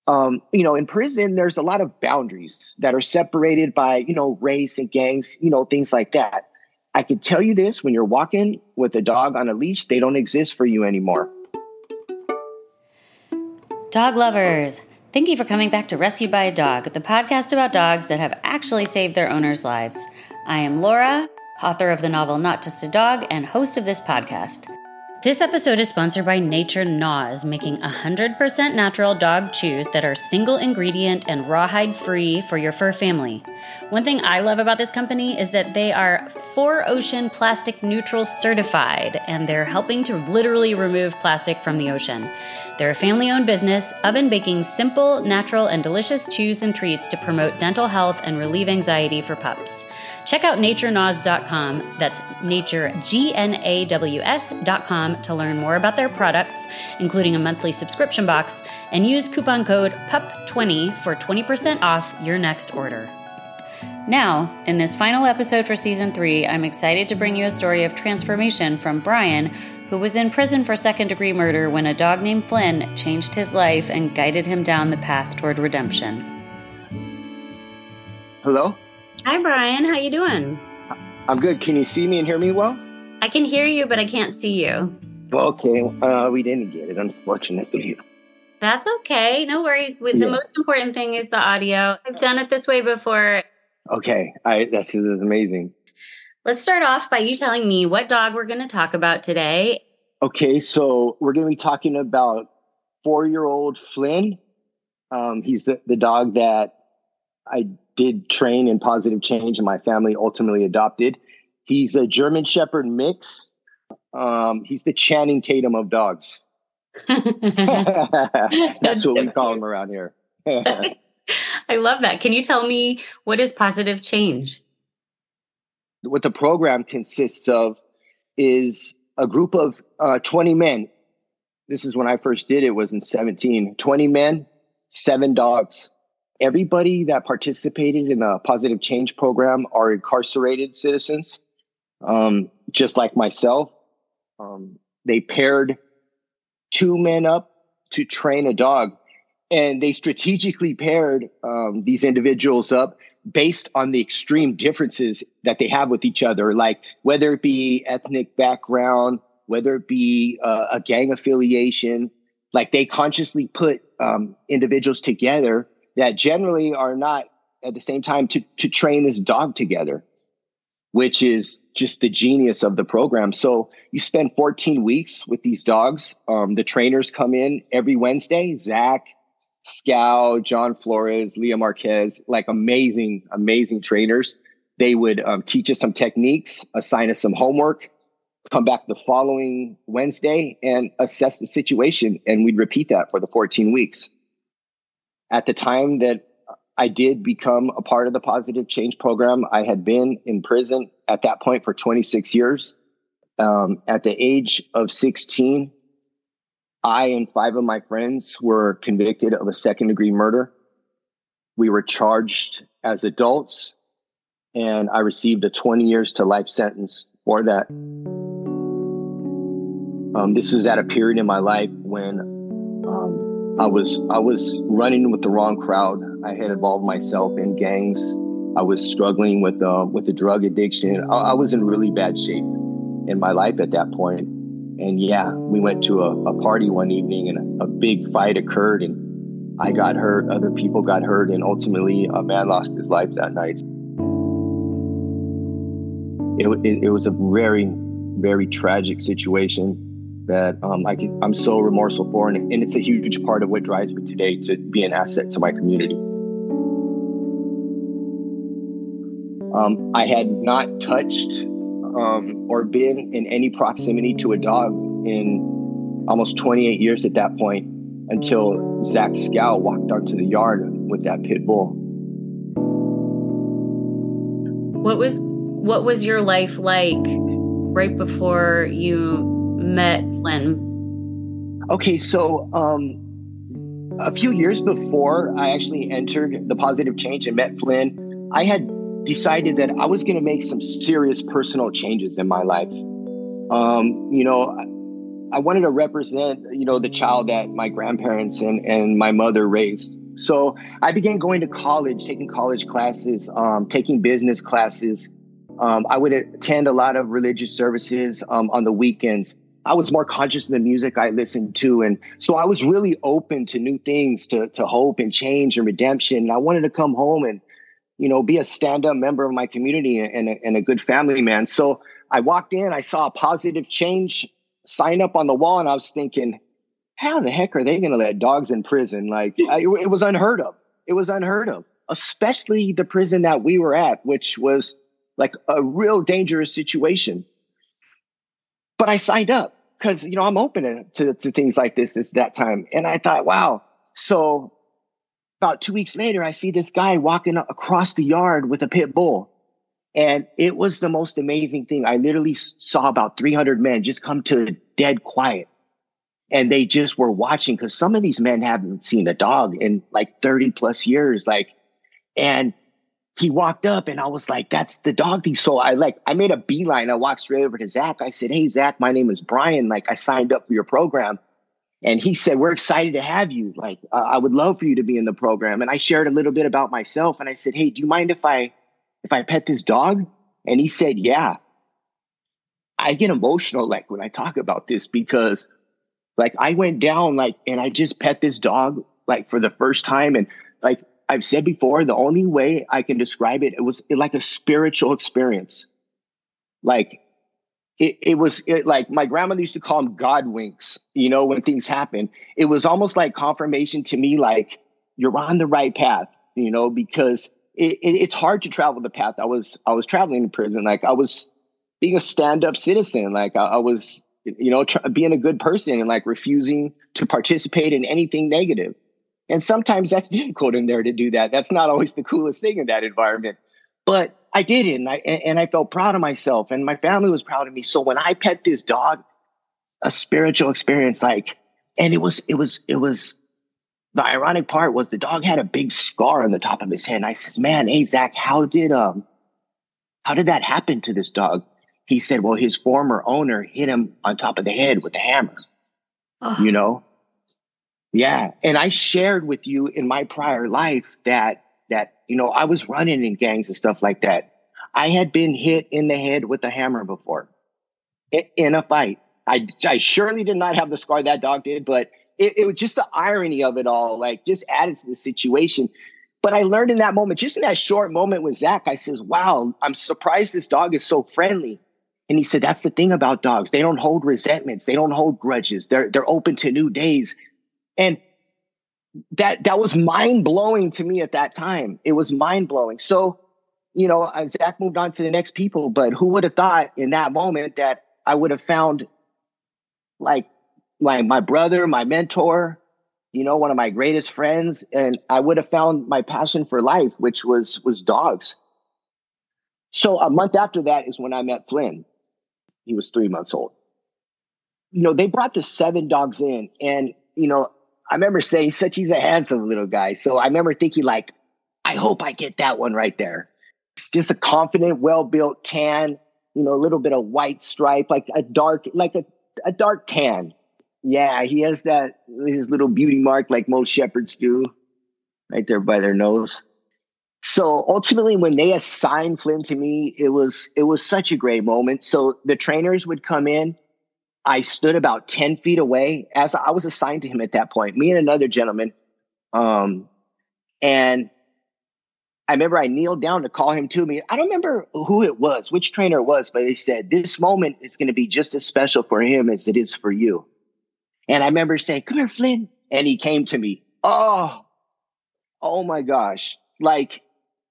In prison, there's a lot of boundaries that are separated by, race and gangs, things like that. I can tell you this, when you're walking with a dog on a leash, they don't exist for you anymore. Dog lovers, thank you for coming back to Rescued by a Dog, the podcast about dogs that have actually saved their owners' lives. I am Laura, author of the novel Not Just a Dog and host of this podcast. This episode is sponsored by Nature Gnaws, making 100% natural dog chews that are single ingredient and rawhide free for your fur family. One thing I love about this company is that they are 4Ocean Plastic Neutral certified, and they're helping to literally remove plastic from the ocean. They're a family-owned business, oven baking simple, natural, and delicious chews and treats to promote dental health and relieve anxiety for pups. Check out naturegnaws.com, that's naturegnaws.com, to learn more about their products, including a monthly subscription box, and use coupon code PUP20 for 20% off your next order. Now, in this final episode for Season 3, I'm excited to bring you a story of transformation from Brian, who was in prison for second-degree murder when a dog named Flynn changed his life and guided him down the path toward redemption. Hello? Hi, Brian. How you doing? I'm good. Can you see me and hear me well? I can hear you, but I can't see you. Okay. We didn't get it, unfortunately. That's okay. No worries. The most important thing is the audio. I've done it this way before. Okay. This is amazing. Let's start off by you telling me what dog we're going to talk about today. Okay. So we're going to be talking about 4-year-old Flynn. He's the dog that I did train in positive change and my family ultimately adopted. He's a German Shepherd mix. He's the Channing Tatum of dogs. That's what we call him around here. I love that. Can you tell me, what is positive change? What the program consists of is a group of 20 men. This is when I first did it, was in 2017. 20 men, 7 dogs. Everybody that participated in the positive change program are incarcerated citizens, just like myself. They paired 2 men up to train a dog, and they strategically paired these individuals up based on the extreme differences that they have with each other, like whether it be ethnic background, whether it be a gang affiliation. Like, they consciously put individuals together that generally are not at the same time to train this dog together, which is just the genius of the program. So you spend 14 weeks with these dogs. The trainers come in every Wednesday: Zach, Scow, John Flores, Leah Marquez, like amazing trainers. They would teach us some techniques, assign us some homework, come back the following Wednesday and assess the situation. And we'd repeat that for the 14 weeks. At the time that I did become a part of the positive change program, I had been in prison at that point for 26 years. At the age of 16, I and 5 of my friends were convicted of a second-degree murder. We were charged as adults, and I received a 20 years to life sentence for that. This was at a period in my life when I was running with the wrong crowd. I had involved myself in gangs. I was struggling with a drug addiction. I was in really bad shape in my life at that point. And we went to a party one evening, and a big fight occurred, and I got hurt. Other people got hurt, and ultimately a man lost his life that night. It was a very, very tragic situation that I'm so remorseful for, and it's a huge part of what drives me today to be an asset to my community. I had not touched or been in any proximity to a dog in almost 28 years at that point, until Zach Scow walked onto the yard with that pit bull. What was your life like right before you met Flynn? Okay, so a few years before I actually entered the positive change and met Flynn, I had decided that I was going to make some serious personal changes in my life. I wanted to represent, the child that my grandparents and my mother raised. So I began going to college, taking college classes, taking business classes. I would attend a lot of religious services on the weekends. I was more conscious of the music I listened to. And so I was really open to new things, to hope and change and redemption. And I wanted to come home and, be a stand-up member of my community and a good family man. So I walked in, I saw a positive change sign up on the wall, and I was thinking, how the heck are they going to let dogs in prison? Like, it was unheard of. It was unheard of, especially the prison that we were at, which was like a real dangerous situation. But I signed up because, I'm open to things like this that time. And I thought, wow. So about 2 weeks later, I see this guy walking across the yard with a pit bull. And it was the most amazing thing. I literally saw about 300 men just come to dead quiet. And they just were watching, because some of these men haven't seen a dog in like 30 plus years. And he walked up and I was like, that's the dog thing. So I made a beeline. I walked straight over to Zach. I said, hey, Zach, my name is Brian. Like, I signed up for your program. And he said, we're excited to have you. Like, I would love for you to be in the program. And I shared a little bit about myself. And I said, hey, do you mind if I pet this dog? And he said, yeah. I get emotional, like, when I talk about this, because like I went down, like, and I just pet this dog, like, for the first time. And like I've said before, the only way I can describe it, it was like a spiritual experience. Like, it was like my grandmother used to call them God winks, when things happen. It was almost like confirmation to me, like, you're on the right path, because it's hard to travel the path I was traveling in prison. Like, I was being a stand-up citizen. Like, I was, being a good person and like refusing to participate in anything negative. And sometimes that's difficult in there to do that. That's not always the coolest thing in that environment. But I did it, and I felt proud of myself, and my family was proud of me. So when I pet this dog, a spiritual experience, like, and it was the ironic part was the dog had a big scar on the top of his head. And I says, man, hey, Zach, how did that happen to this dog? He said, well, his former owner hit him on top of the head with a hammer, Yeah. And I shared with you in my prior life that, I was running in gangs and stuff like that. I had been hit in the head with a hammer before in a fight. I surely did not have the scar that dog did, but it was just the irony of it all, like, just added to the situation. But I learned in that moment, just in that short moment with Zach, I says, wow, I'm surprised this dog is so friendly. And he said, that's the thing about dogs. They don't hold resentments. They don't hold grudges. They're open to new days. And that was mind blowing to me at that time. It was mind blowing. So, Zach moved on to the next people, but who would have thought in that moment that I would have found like my brother, my mentor, one of my greatest friends, and I would have found my passion for life, which was dogs. So a month after that is when I met Flynn. He was 3 months old. They brought the 7 dogs in, and, I remember saying, he's a handsome little guy. So I remember thinking, like, I hope I get that one right there. It's just a confident, well-built tan, a little bit of white stripe, like a dark tan. Yeah, he has his little beauty mark like most shepherds do, right there by their nose. So ultimately, when they assigned Flynn to me, it was such a great moment. So the trainers would come in. I stood about 10 feet away, as I was assigned to him at that point, me and another gentleman. And I remember I kneeled down to call him to me. I don't remember who it was, which trainer it was, but they said, this moment is going to be just as special for him as it is for you. And I remember saying, come here, Flynn. And he came to me. Oh my gosh. Like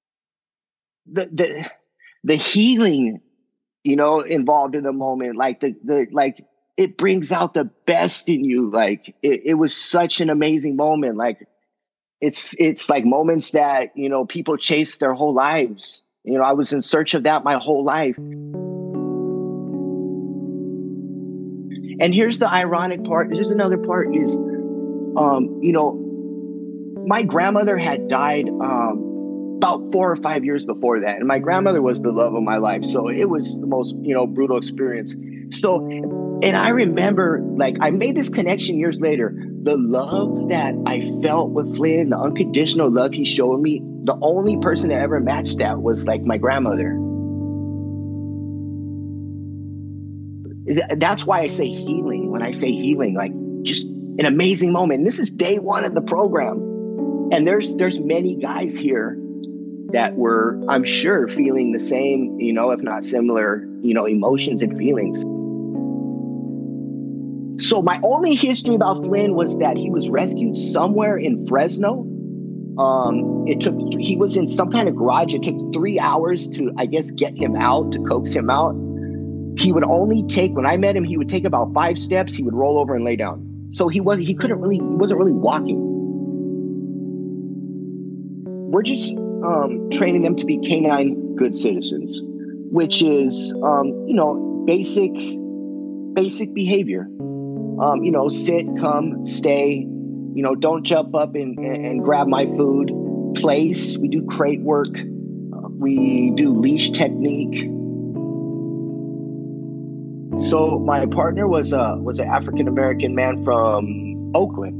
the healing, involved in the moment, like it brings out the best in you. Like it was such an amazing moment. Like it's like moments that, people chase their whole lives. I was in search of that my whole life. And here's the ironic part. Here's another part is, my grandmother had died about 4 or 5 years before that. And my grandmother was the love of my life. So it was the most, brutal experience. So And I remember, like, I made this connection years later. The love that I felt with Flynn, the unconditional love he showed me, the only person that ever matched that was like my grandmother. That's why I say healing. When I say healing, like just an amazing moment. And this is day one of the program. And there's many guys here that were, I'm sure, feeling the same, if not similar, emotions and feelings. So my only history about Flynn was that he was rescued somewhere in Fresno. He was in some kind of garage. It took 3 hours to, I guess, get him out, to coax him out. He would only take, when I met him, he would take about 5 steps. He would roll over and lay down. So he wasn't really walking. We're just training them to be canine good citizens, which is, basic behavior. Sit, come, stay, don't jump up and grab my food. Place, we do crate work. We do leash technique. So my partner was an African-American man from Oakland,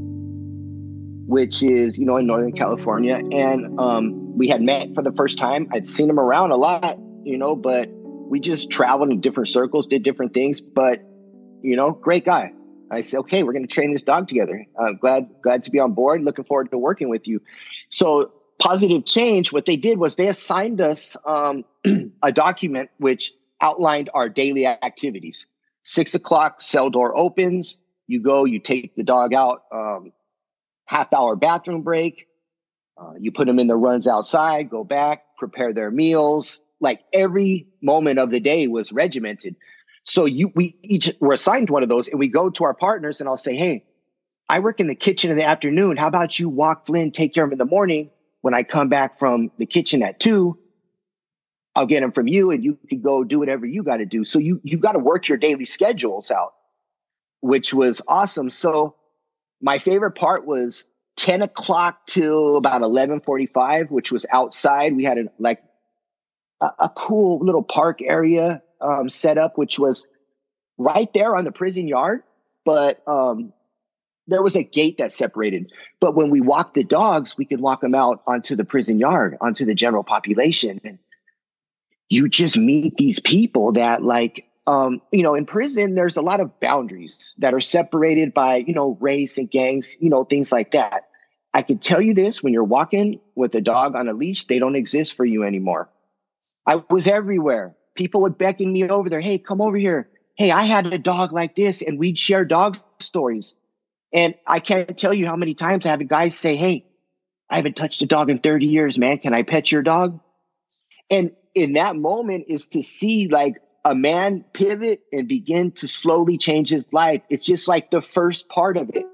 which is, in Northern California. And we had met for the first time. I'd seen him around a lot, but we just traveled in different circles, did different things. But, great guy. I said, okay, we're going to train this dog together. Glad to be on board. Looking forward to working with you. So Positive Change, what they did was they assigned us a document which outlined our daily activities. 6 o'clock, cell door opens. You go, you take the dog out, half-hour bathroom break. You put them in the runs outside, go back, prepare their meals. Like every moment of the day was regimented. So we each were assigned one of those, and we go to our partners, and I'll say, hey, I work in the kitchen in the afternoon. How about you walk Flynn, take care of him in the morning? When I come back from the kitchen at 2, I'll get him from you, and you can go do whatever you got to do. So you got to work your daily schedules out, which was awesome. So my favorite part was 10 o'clock till about 11:45, which was outside. We had a cool little park area set up, which was right there on the prison yard. But there was a gate that separated. But when we walked the dogs, we could walk them out onto the prison yard, onto the general population. And you just meet these people that in prison, there's a lot of boundaries that are separated by, race and gangs, things like that. I can tell you this, when you're walking with a dog on a leash, they don't exist for you anymore. I was everywhere. People would beckon me over there. Hey, come over here. Hey, I had a dog like this, and we'd share dog stories. And I can't tell you how many times I have a guy say, hey, I haven't touched a dog in 30 years, man. Can I pet your dog? And in that moment is to see like a man pivot and begin to slowly change his life. It's just like the first part of it.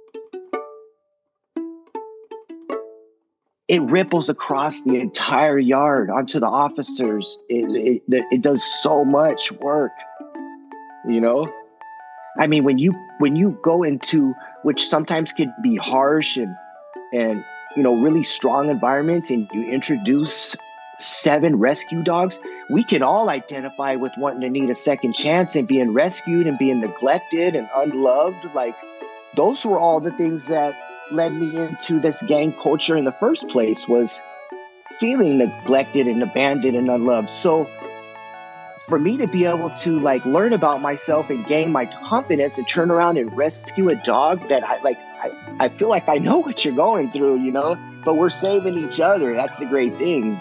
It ripples across the entire yard onto the officers. It does so much work, I mean, when you go into, which sometimes can be harsh and really strong environments, and you introduce 7 rescue dogs, we can all identify with wanting to need a second chance and being rescued and being neglected and unloved. Like, those were all the things that led me into this gang culture in the first place, was feeling neglected and abandoned and unloved. So for me to be able to learn about myself and gain my confidence and turn around and rescue a dog that I feel like I know what you're going through, but we're saving each other. That's the great thing.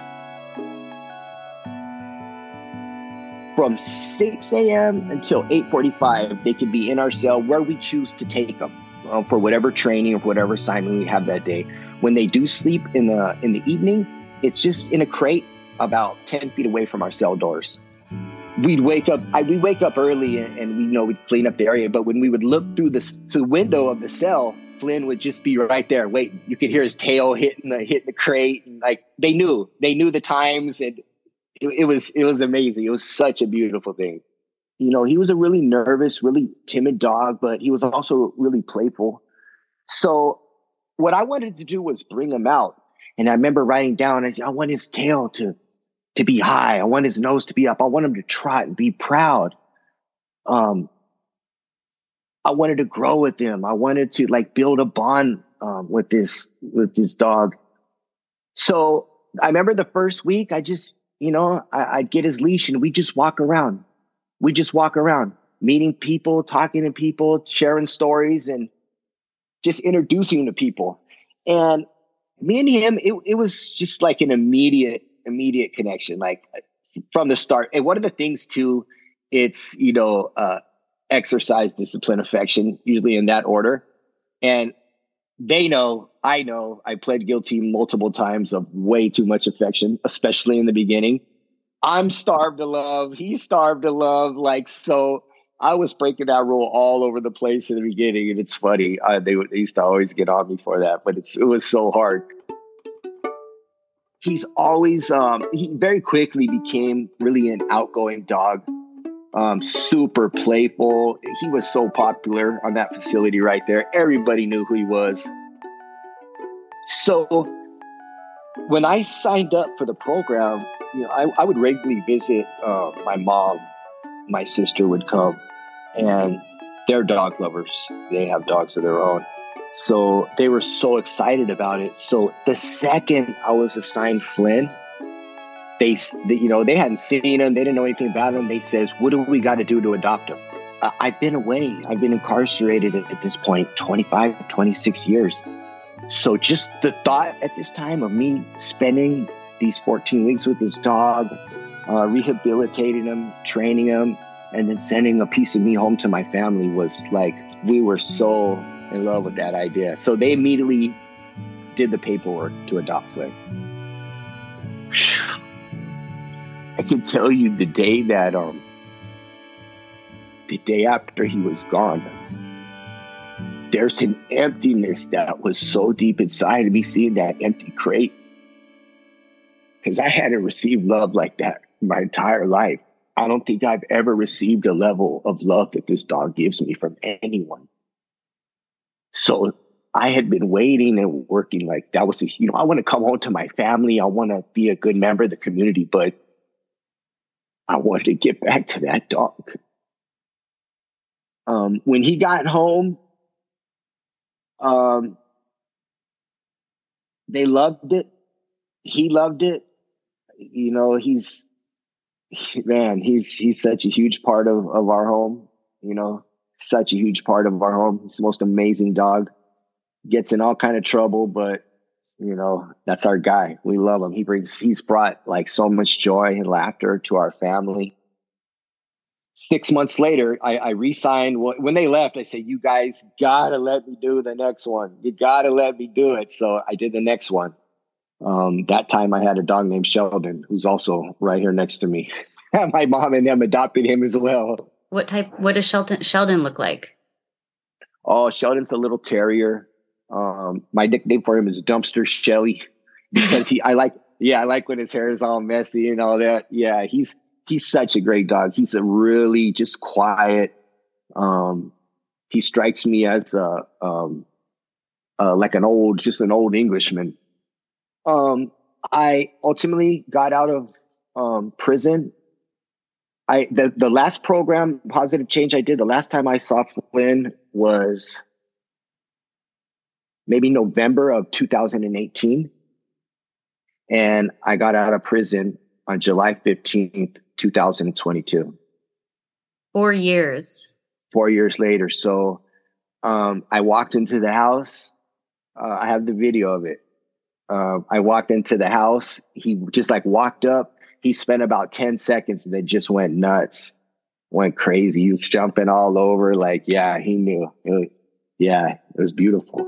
From 6 a.m. until 8:45, they can be in our cell where we choose to take them for whatever training or whatever assignment we have that day. When they do sleep in the evening, it's just in a crate about 10 feet away from our cell doors. We'd wake up early and we'd clean up the area. But when we would look through the window of the cell, Flynn would just be right there waiting. You could hear his tail hitting the crate. And they knew the times, and it was amazing. It was such a beautiful thing. He was a really nervous, really timid dog, but he was also really playful. So what I wanted to do was bring him out. And I remember writing down, I want his tail to be high. I want his nose to be up. I want him to trot and be proud. I wanted to grow with him. I wanted to like build a bond with this dog. So I remember the first week, I just, I'd get his leash and we just walk around. We just walk around, meeting people, talking to people, sharing stories, and just introducing him to people. And me and him, it was just like an immediate connection, like from the start. And one of the things too, it's, exercise, discipline, affection, usually in that order. And they know, I pled guilty multiple times of way too much affection, especially in the beginning. I'm starved to love. He's starved to love. Like, so I was breaking that rule all over the place in the beginning. And it's funny. They used to always get on me for that, but it was so hard. He's always, he very quickly became really an outgoing dog. Super playful. He was so popular on that facility right there. Everybody knew who he was. So when I signed up for the program, I would regularly visit my mom. My sister would come, and they're dog lovers. They have dogs of their own. So they were so excited about it. So the second I was assigned Flynn, they hadn't seen him. They didn't know anything about him. They says, what do we got to do to adopt him? I've been away. I've been incarcerated at this point, 25, 26 years. So just the thought at this time of me spending these 14 weeks with this dog, rehabilitating him, training him, and then sending a piece of me home to my family was like, we were so in love with that idea. So they immediately did the paperwork to adopt Flynn. I can tell you the day after he was gone, there's an emptiness that was so deep inside of me seeing that empty crate. Because I hadn't received love like that my entire life. I don't think I've ever received a level of love that this dog gives me from anyone. So I had been waiting and working like that was, I want to come home to my family. I want to be a good member of the community, but I wanted to get back to that dog. When he got home, they loved it. He loved it. He's such a huge part of our home, such a huge part of our home. He's the most amazing dog. Gets in all kind of trouble, but that's our guy. We love him. He's brought like so much joy and laughter to our family. 6 months later, I re-signed. When they left, I said, you guys gotta let me do the next one. You gotta let me do it. So I did the next one. That time I had a dog named Sheldon, who's also right here next to me. My mom and them adopted him as well. What does Sheldon look like? Oh, Sheldon's a little terrier. My nickname for him is Dumpster Shelly because I like when his hair is all messy and all that. Yeah, he's such a great dog. He's a really just quiet. He strikes me as like an old Englishman. I ultimately got out of prison. The last program, Positive Change, I did the last time I saw Flynn was maybe November of 2018. And I got out of prison on July 15th, 2022. 4 years. 4 years later. So I walked into the house. I have the video of it. I walked into the house. He just like walked up. He spent about 10 seconds and then just went nuts, went crazy. He was jumping all over. Like, yeah, he knew. It was beautiful.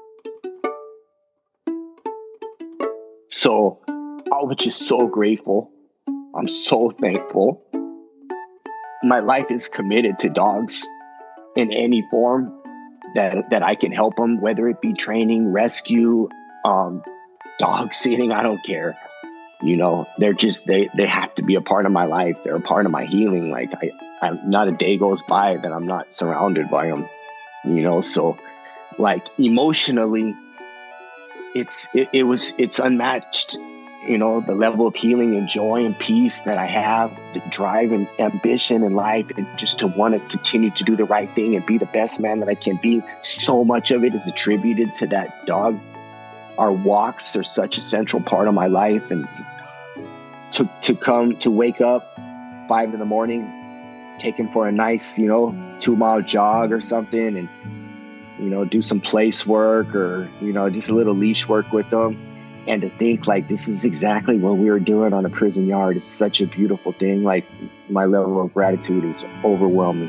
So I was just so grateful. I'm so thankful. My life is committed to dogs in any form that I can help them, whether it be training, rescue, dog sitting, I don't care. They're just, they have to be a part of my life. They're a part of my healing. Like I'm not a day goes by that I'm not surrounded by them, so like emotionally, it's unmatched. you know, the level of healing and joy and peace that I have, the drive and ambition in life, and just to want to continue to do the right thing and be the best man that I can be. So much of it is attributed to that dog. Our walks are such a central part of my life, and to wake up 5 a.m, take him for a nice, 2-mile jog or something, and, do some place work or, just a little leash work with them. And to think like this is exactly what we were doing on a prison yard. It's such a beautiful thing. Like, my level of gratitude is overwhelming.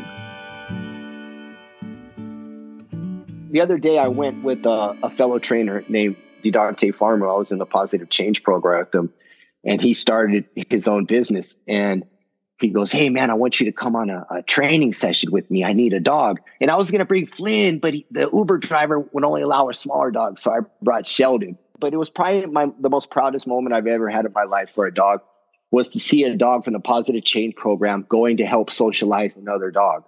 The other day I went with a fellow trainer named Dante Farmer. I was in the Positive Change program with him, and he started his own business. And he goes, "Hey man, I want you to come on a training session with me. I need a dog." And I was going to bring Flynn, but the Uber driver would only allow a smaller dog. So I brought Sheldon. But it was probably the most proudest moment I've ever had in my life for a dog, was to see a dog from the Positive Change program going to help socialize another dog.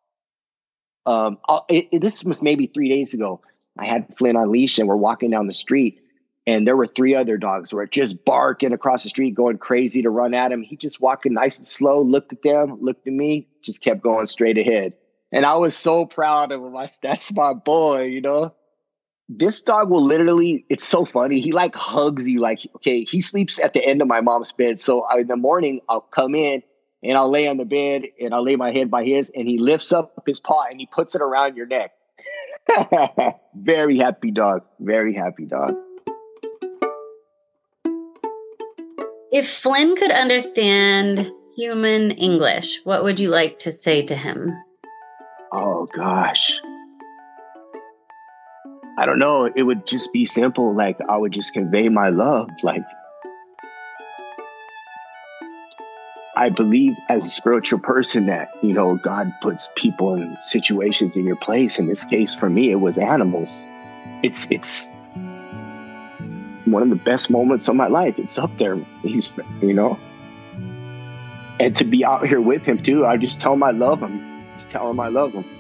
This was maybe 3 days ago. I had Flynn on leash, and we're walking down the street, and there were 3 other dogs who were just barking across the street, going crazy to run at him. He just walking nice and slow, looked at them, looked at me, just kept going straight ahead. And I was so proud of him. That's my boy, This dog will literally, it's so funny. He like hugs you. Like, okay, he sleeps at the end of my mom's bed. So in the morning, I'll come in and I'll lay on the bed and I'll lay my head by his, and he lifts up his paw and he puts it around your neck. Very happy dog. Very happy dog. If Flynn could understand human English, what would you like to say to him? Oh, gosh. I don't know. It would just be simple. Like, I would just convey my love. Like, I believe as a spiritual person that, God puts people in situations in your place. In this case, for me, it was animals. It's one of the best moments of my life. It's up there. He's, and to be out here with him too, I just tell him I love him. Just tell him I love him.